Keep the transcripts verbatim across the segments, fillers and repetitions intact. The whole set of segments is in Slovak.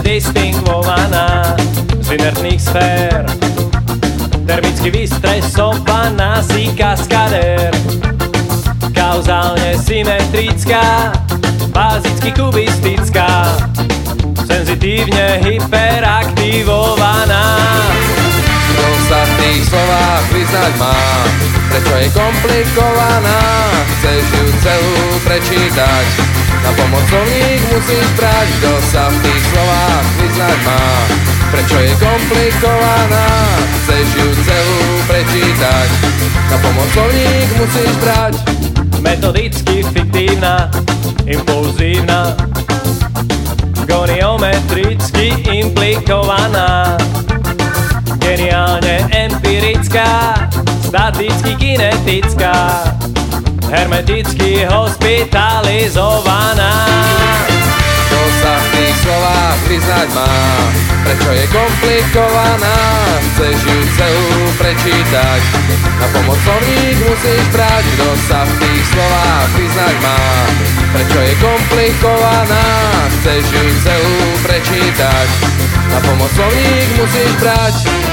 distingvovaná z inertných sfér. Termicky vystresovaná si kaskadér. Kauzálne symetrická, bazicky kubistická, senzitívne hyperaktivovaná. Kto sa v tých slovách vyznať má, prečo je komplikovaná, chceš ju celú prečítať, na pomocovník musíš brať. Kto sa v tých slovách vyznať má, prečo je komplikovaná, chceš ju celú prečítať, na pomocovník musíš brať. Metodicky fiktívna, impulzívna, goniometricky implikovaná, geniálne empirická, staticky kinetická, hermeticky hospitalizovaná. Kto sa v tých slovách vyznať má, prečo je komplikovaná, chceš ju celú prečítať, na pomocovník musíš brať. Kto sa v tých slovách vyznať má, prečo je komplikovaná, chceš ju celú prečítať, na pomocovník musíš brať.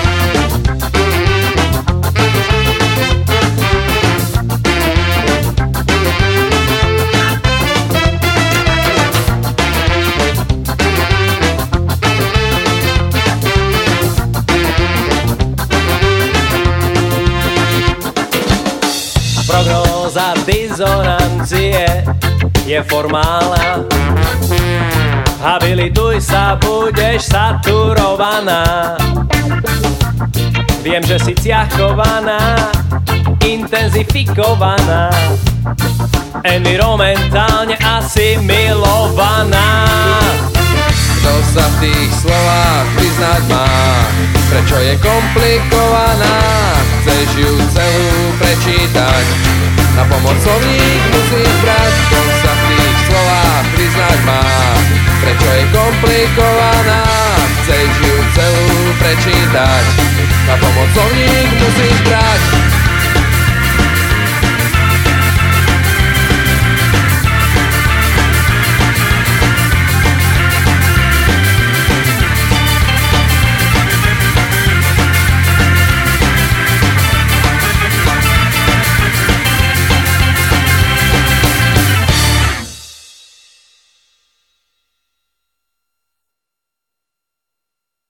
Prognóza dizonancie je formálna, habilituj sa, budeš saturovaná. Viem, že si ciachovaná, intenzifikovaná, environmentálne asimilovaná. Kto sa v tých slovách vyznať má, prečo je komplikovaná, chceš ju celú prečítať, na pomocovník musíš brať. Kto sa v tých slovách vyznať má, prečo je komplikovaná, chceš ju celú prečítať, na pomocovník musíš brať.